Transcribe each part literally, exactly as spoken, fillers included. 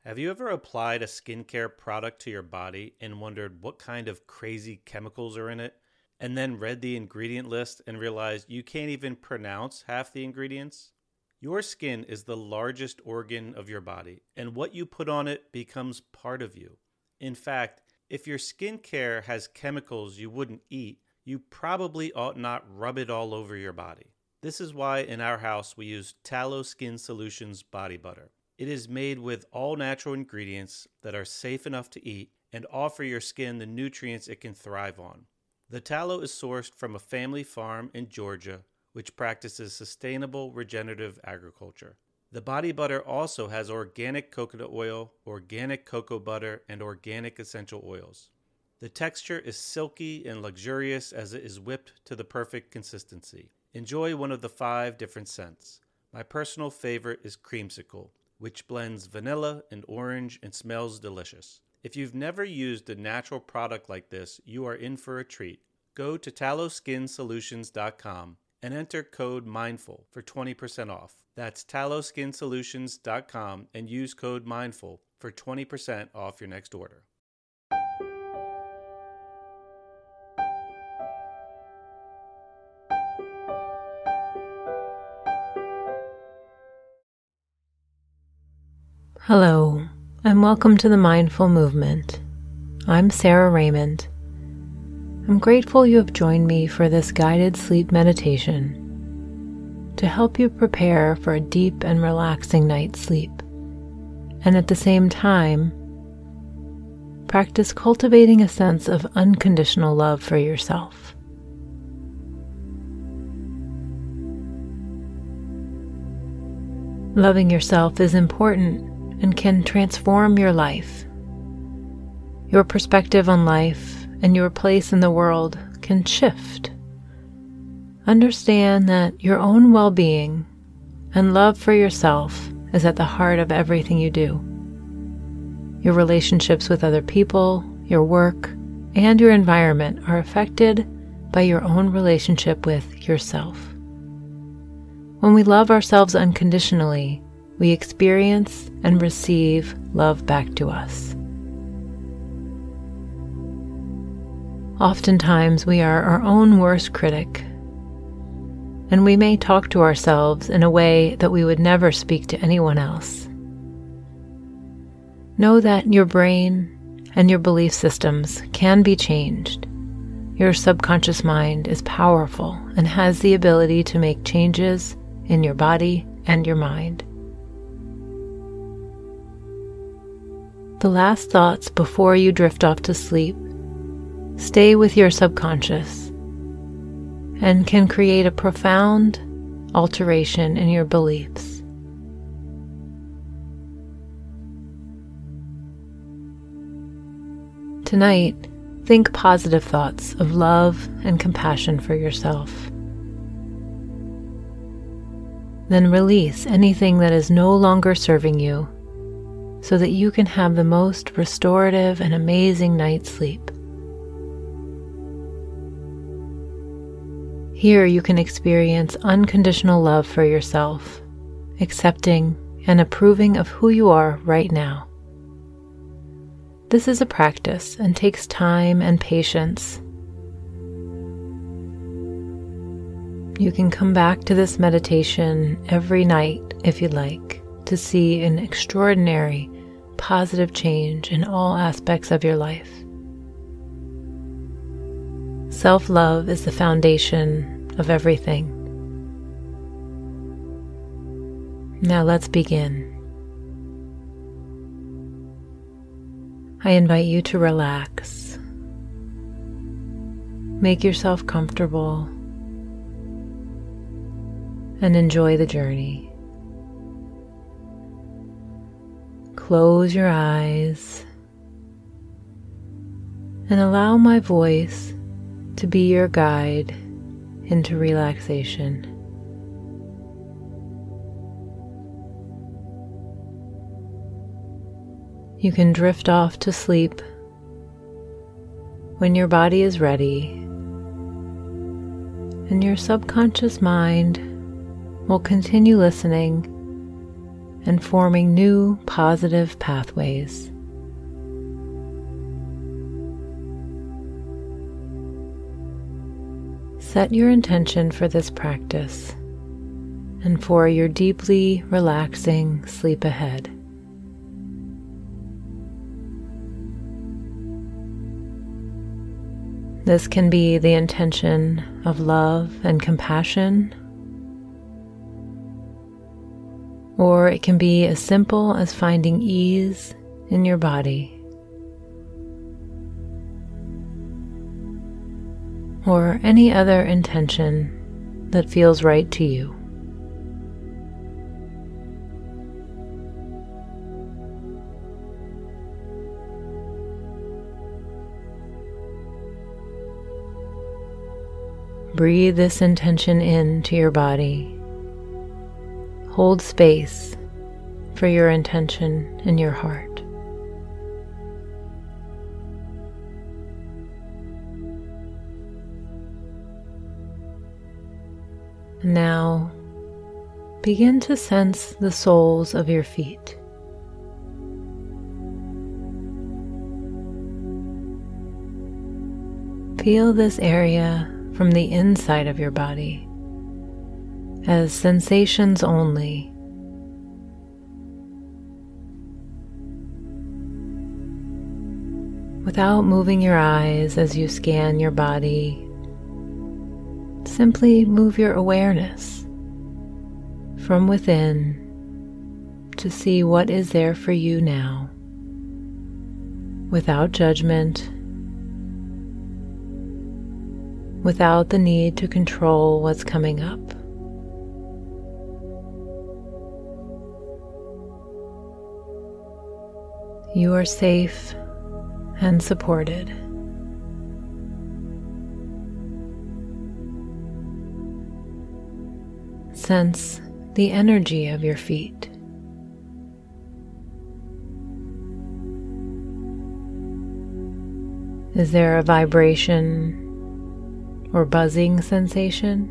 Have you ever applied a skincare product to your body and wondered what kind of crazy chemicals are in it, and then read the ingredient list and realized you can't even pronounce half the ingredients? Your skin is the largest organ of your body, and what you put on it becomes part of you. In fact, if your skincare has chemicals you wouldn't eat, you probably ought not rub it all over your body. This is why in our house we use Tallow Skin Solutions Body Butter. It is made with all natural ingredients that are safe enough to eat and offer your skin the nutrients it can thrive on. The tallow is sourced from a family farm in Georgia, which practices sustainable regenerative agriculture. The body butter also has organic coconut oil, organic cocoa butter, and organic essential oils. The texture is silky and luxurious as it is whipped to the perfect consistency. Enjoy one of the five different scents. My personal favorite is Creamsicle, which blends vanilla and orange and smells delicious. If you've never used a natural product like this, you are in for a treat. Go to tallow skin solutions dot com and enter code MINDFUL for twenty percent off. That's tallow skin solutions dot com and use code MINDFUL for twenty percent off your next order. Hello, and welcome to the Mindful Movement. I'm Sarah Raymond. I'm grateful you have joined me for this guided sleep meditation to help you prepare for a deep and relaxing night's sleep, and at the same time, practice cultivating a sense of unconditional love for yourself. Loving yourself is important and can transform your life. Your perspective on life and your place in the world can shift. Understand that your own well-being and love for yourself is at the heart of everything you do. Your relationships with other people, your work, and your environment are affected by your own relationship with yourself. When we love ourselves unconditionally, we experience and receive love back to us. Oftentimes, we are our own worst critic, and we may talk to ourselves in a way that we would never speak to anyone else. Know that your brain and your belief systems can be changed. Your subconscious mind is powerful and has the ability to make changes in your body and your mind. The last thoughts before you drift off to sleep stay with your subconscious and can create a profound alteration in your beliefs. Tonight, think positive thoughts of love and compassion for yourself. Then release anything that is no longer serving you, so that you can have the most restorative and amazing night's sleep. Here you can experience unconditional love for yourself, accepting and approving of who you are right now. This is a practice and takes time and patience. You can come back to this meditation every night if you'd like, to see an extraordinary positive change in all aspects of your life. Self-love is the foundation of everything. Now let's begin. I invite you to relax. Make yourself comfortable and enjoy the journey. Close your eyes and allow my voice to be your guide into relaxation. You can drift off to sleep when your body is ready, and your subconscious mind will continue listening and forming new positive pathways. Set your intention for this practice and for your deeply relaxing sleep ahead. This can be the intention of love and compassion, or it can be as simple as finding ease in your body, or any other intention that feels right to you. Breathe this intention into your body. Hold space for your intention in your heart. Now, begin to sense the soles of your feet. Feel this area from the inside of your body as sensations only. Without moving your eyes as you scan your body, simply move your awareness from within to see what is there for you now, without judgment, without the need to control what's coming up. You are safe and supported. Sense the energy of your feet. Is there a vibration or buzzing sensation?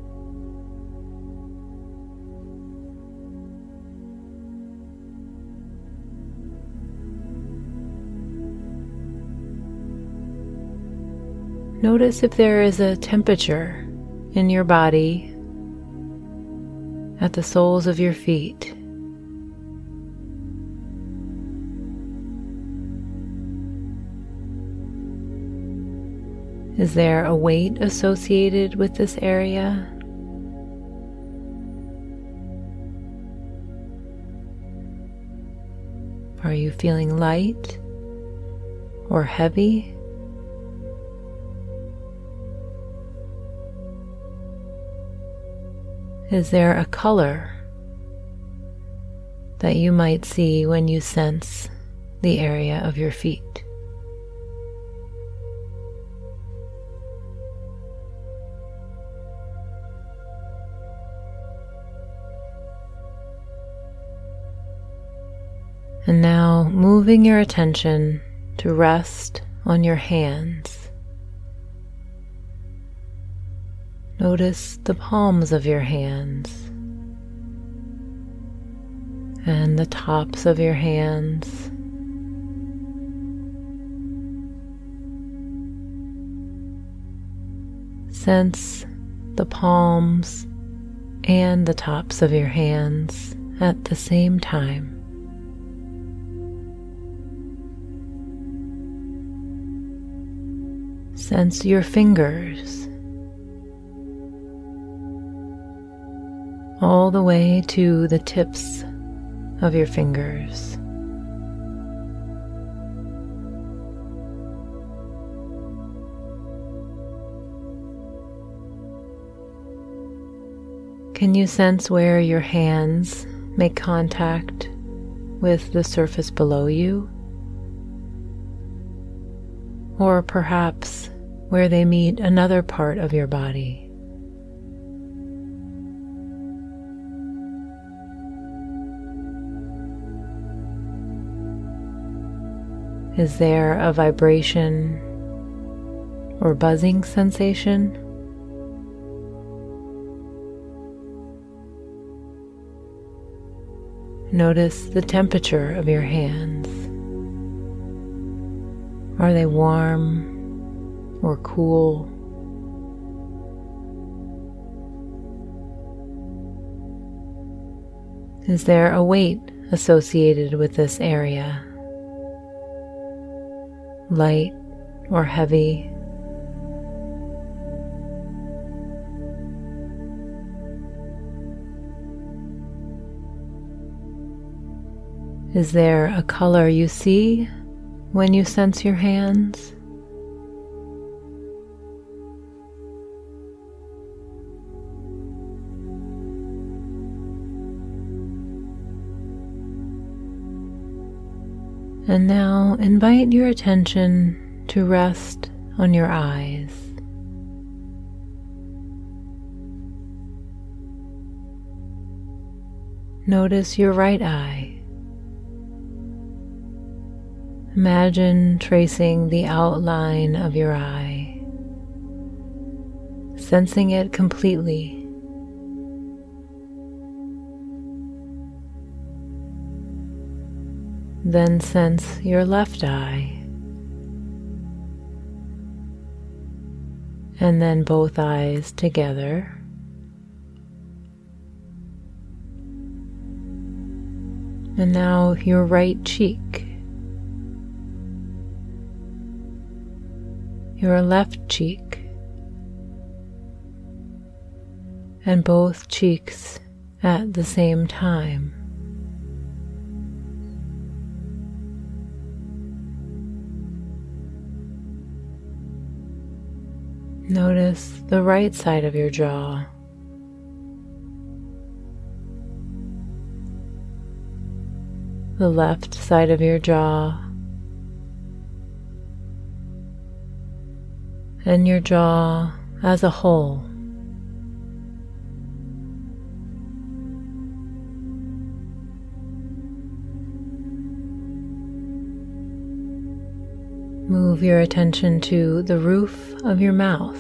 Notice if there is a temperature in your body at the soles of your feet. Is there a weight associated with this area? Are you feeling light or heavy? Is there a color that you might see when you sense the area of your feet? And now moving your attention to rest on your hands. Notice the palms of your hands and the tops of your hands. Sense the palms and the tops of your hands at the same time. Sense your fingers all the way to the tips of your fingers. Can you sense where your hands make contact with the surface below you? Or perhaps where they meet another part of your body? Is there a vibration or buzzing sensation? notice the temperature of your hands. Are they warm or cool? Is there a weight associated with this area? Light or heavy? Is there a color you see when you sense your hands? And now invite your attention to rest on your eyes. Notice your right eye. Imagine tracing the outline of your eye, sensing it completely. Then sense your left eye, and then both eyes together. And now your right cheek, your left cheek, and both cheeks at the same time. Notice the right side of your jaw, the left side of your jaw, and your jaw as a whole. Move your attention to the roof of your mouth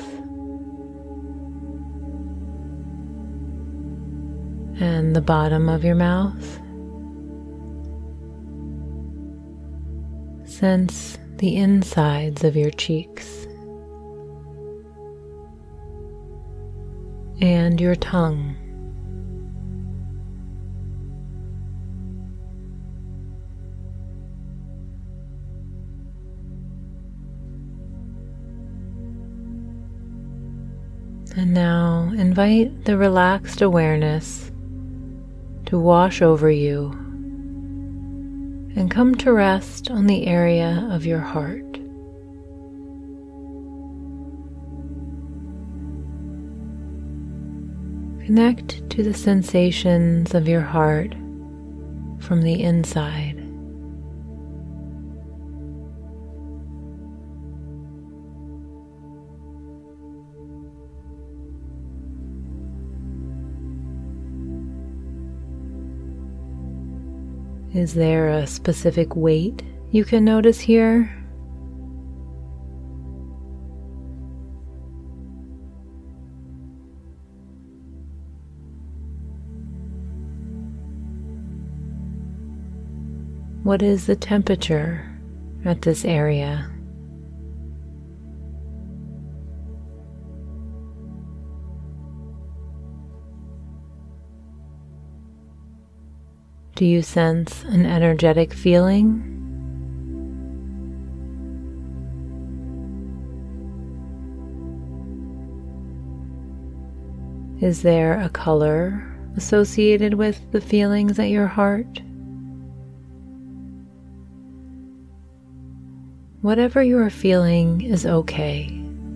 and the bottom of your mouth. Sense the insides of your cheeks and your tongue. And now invite the relaxed awareness to wash over you and come to rest on the area of your heart. Connect to the sensations of your heart from the inside. Is there a specific weight you can notice here? What is the temperature at this area? Do you sense an energetic feeling? Is there a color associated with the feelings at your heart? Whatever you are feeling is okay.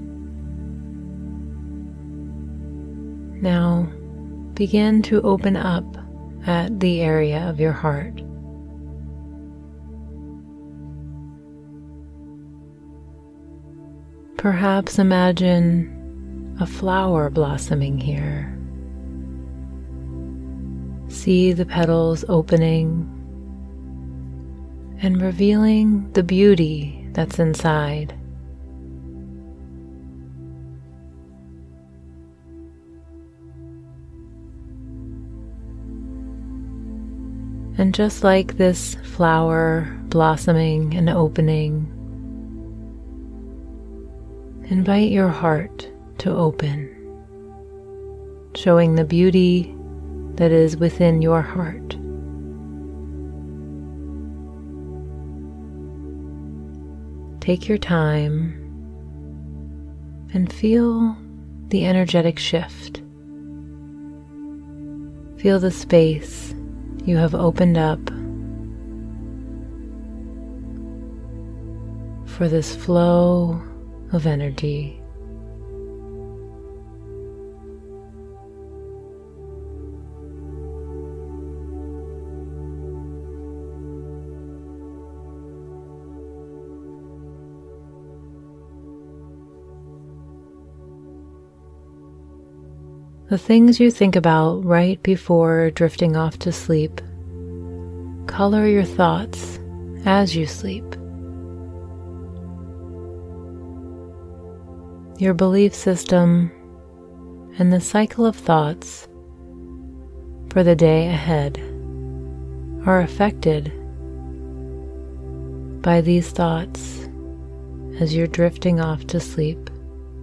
Now begin to open up at the area of your heart. Perhaps imagine a flower blossoming here. See the petals opening and revealing the beauty that's inside. And just like this flower blossoming and opening, invite your heart to open, showing the beauty that is within your heart. Take your time and feel the energetic shift. Feel the space you have opened up for this flow of energy. The things you think about right before drifting off to sleep color your thoughts as you sleep. Your belief system and the cycle of thoughts for the day ahead are affected by these thoughts as you're drifting off to sleep.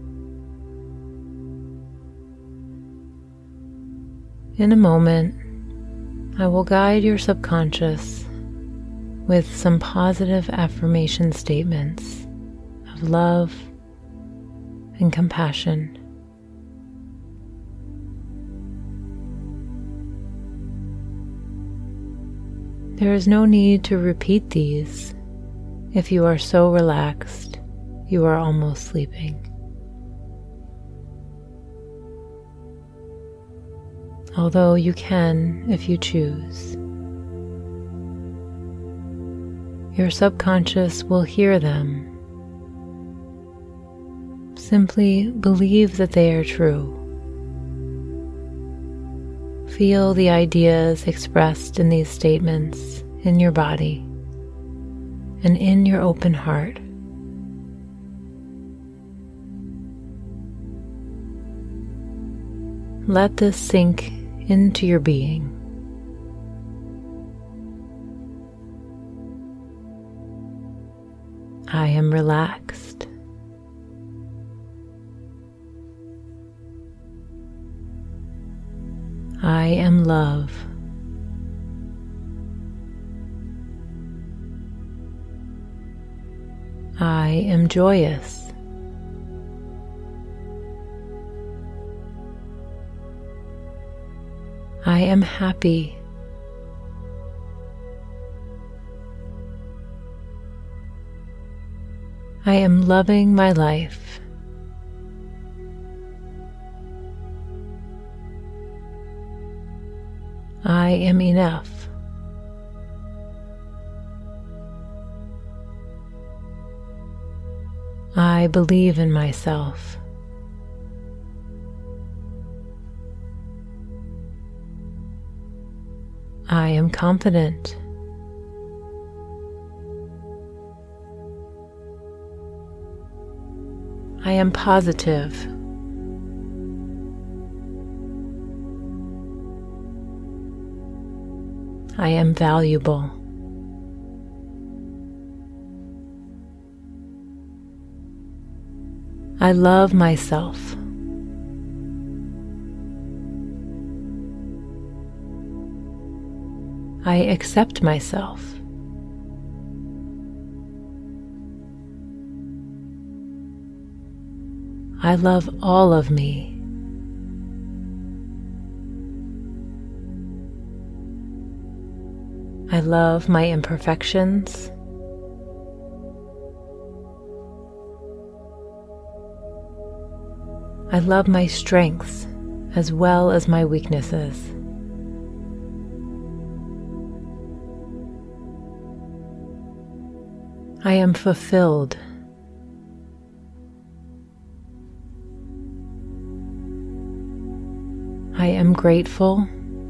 In a moment, I will guide your subconscious with some positive affirmation statements of love and compassion. There is no need to repeat these if you are so relaxed you are almost sleeping. Although you can if you choose. Your subconscious will hear them. Simply believe that they are true. Feel the ideas expressed in these statements in your body and in your open heart. Let this sink into your being. I am relaxed. I am love. I am joyous. I am happy. I am loving my life. I am enough. I believe in myself. I am confident. I am positive. I am valuable. I love myself. I accept myself. I love all of me. I love my imperfections. I love my strengths as well as my weaknesses. I am fulfilled. I am grateful.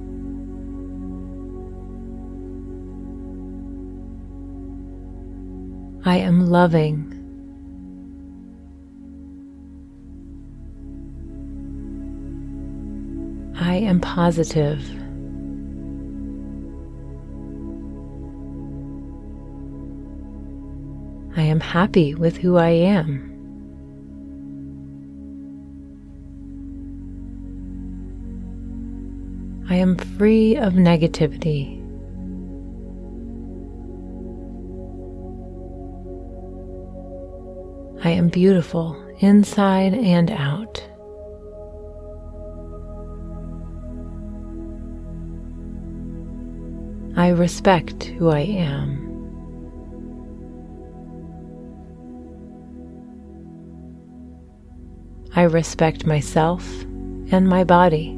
I am loving. I am positive. I am happy with who I am. I am free of negativity. I am beautiful inside and out. I respect who I am. I respect myself and my body.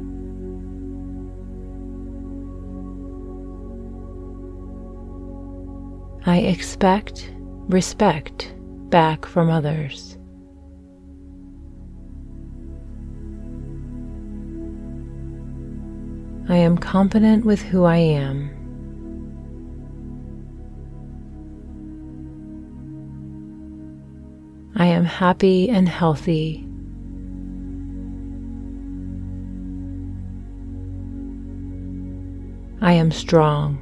I expect respect back from others. I am confident with who I am. I am happy and healthy. I am strong.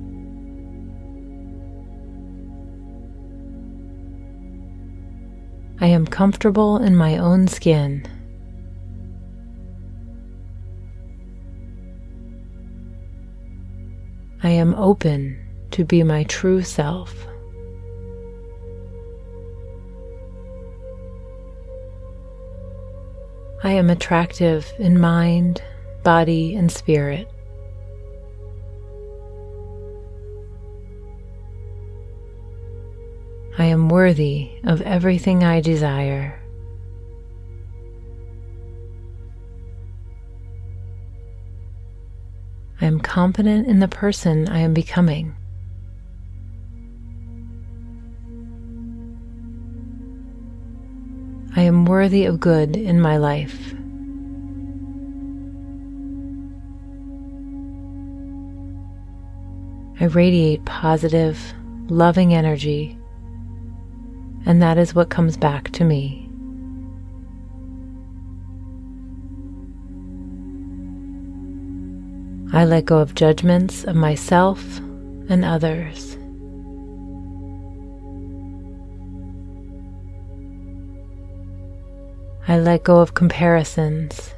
I am comfortable in my own skin. I am open to be my true self. I am attractive in mind, body, and spirit. I am worthy of everything I desire. I am confident in the person I am becoming. I am worthy of good in my life. I radiate positive, loving energy, and that is what comes back to me. I let go of judgments of myself and others. I let go of comparisons.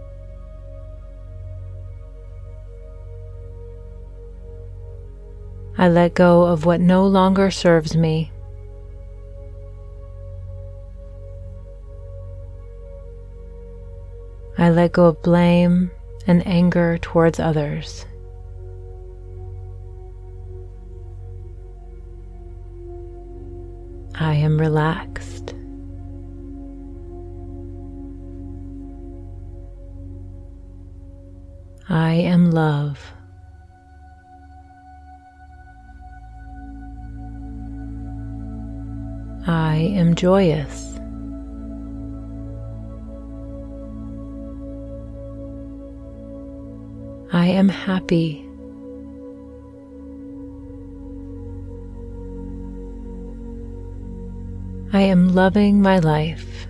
I let go of what no longer serves me. I let go of blame and anger towards others. I am relaxed. I am love. I am joyous. I am happy. I am loving my life.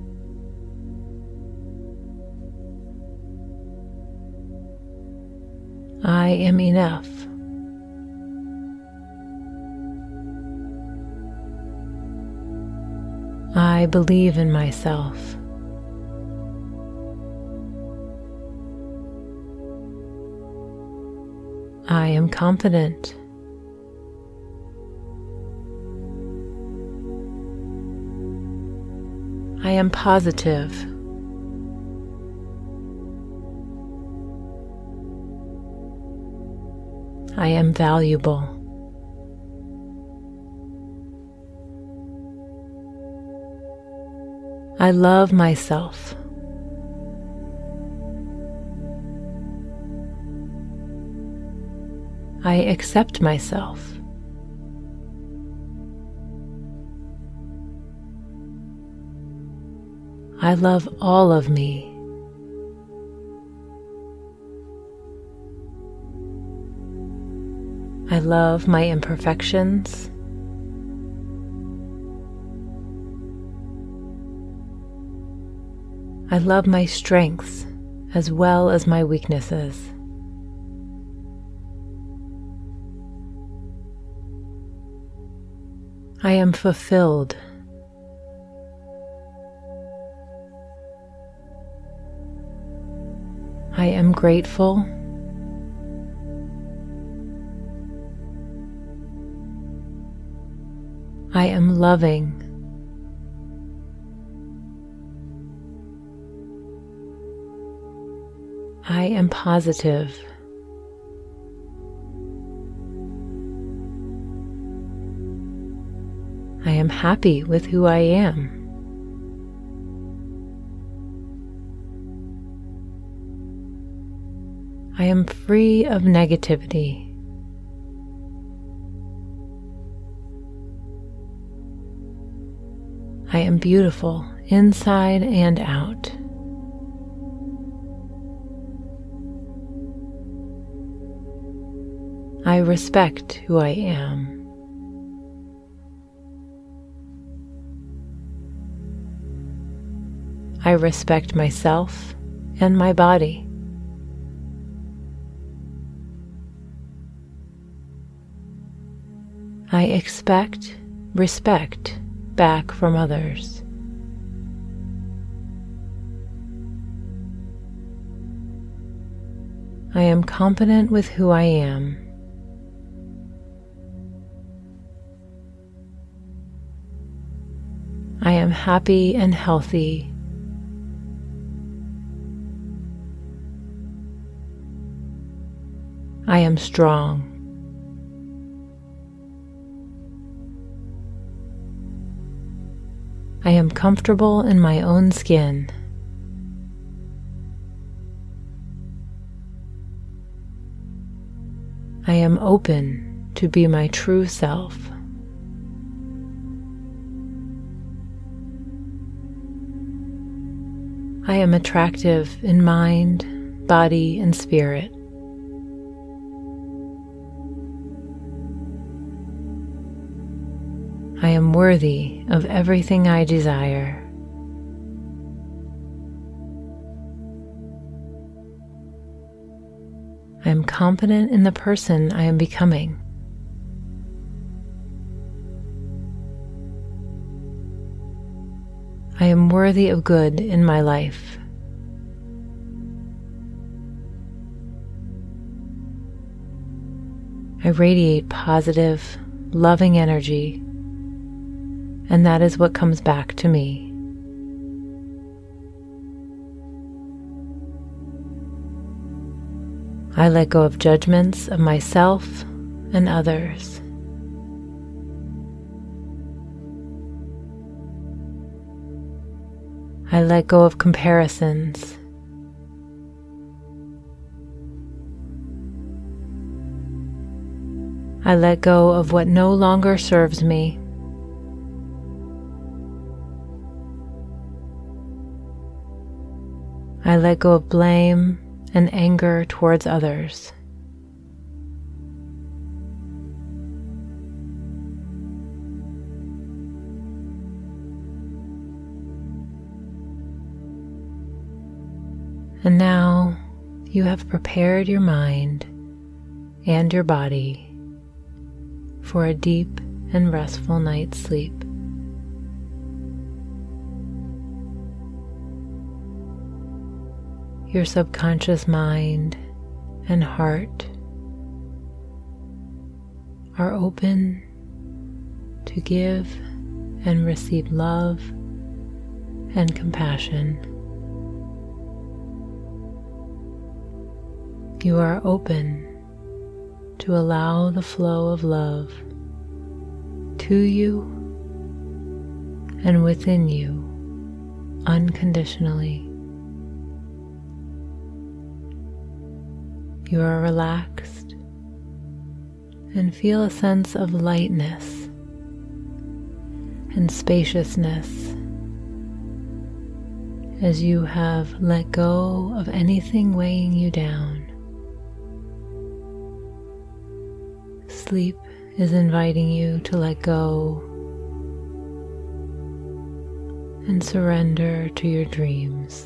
I am enough. I believe in myself. I am confident. I am positive. I am valuable. I love myself. I accept myself. I love all of me. I love my imperfections. I love my strengths as well as my weaknesses. I am fulfilled. I am grateful. I am loving. I am positive. I am happy with who I am. I am free of negativity. I am beautiful inside and out. I respect who I am. I respect myself and my body. I expect respect back from others. I am confident with who I am. I am happy and healthy. I am strong. I am comfortable in my own skin. I am open to be my true self. I am attractive in mind, body, and spirit. I am worthy of everything I desire. I am confident in the person I am becoming. I am worthy of good in my life. I radiate positive, loving energy, and that is what comes back to me. I let go of judgments of myself and others. I let go of comparisons. I let go of what no longer serves me. I let go of blame and anger towards others. And now you have prepared your mind and your body for a deep and restful night's sleep. Your subconscious mind and heart are open to give and receive love and compassion. You are open to allow the flow of love to you and within you unconditionally. You are relaxed and feel a sense of lightness and spaciousness as you have let go of anything weighing you down. Sleep is inviting you to let go and surrender to your dreams.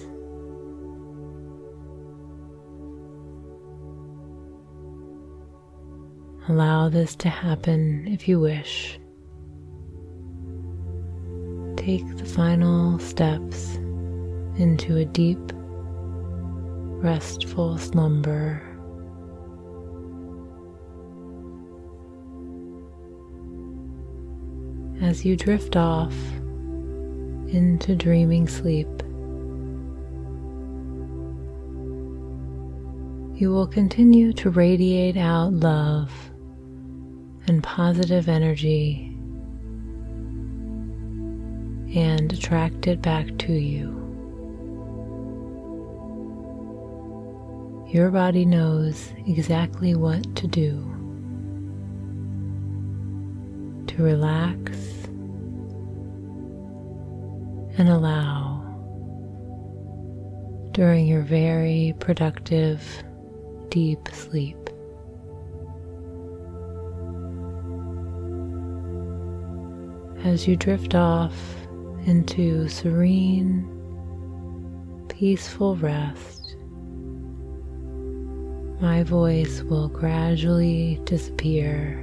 Allow this to happen if you wish. take the final steps into a deep, restful slumber. As you drift off into dreaming sleep, you will continue to radiate out love and positive energy and attract it back to you. Your body knows exactly what to do to relax and allow during your very productive deep sleep. As you drift off into serene, peaceful rest, my voice will gradually disappear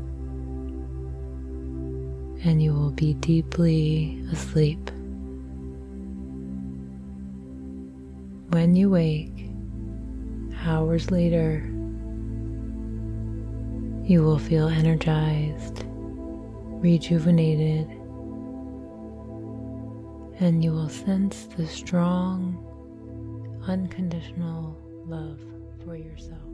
and you will be deeply asleep. When you wake, hours later, you will feel energized, rejuvenated, and you will sense the strong, unconditional love for yourself.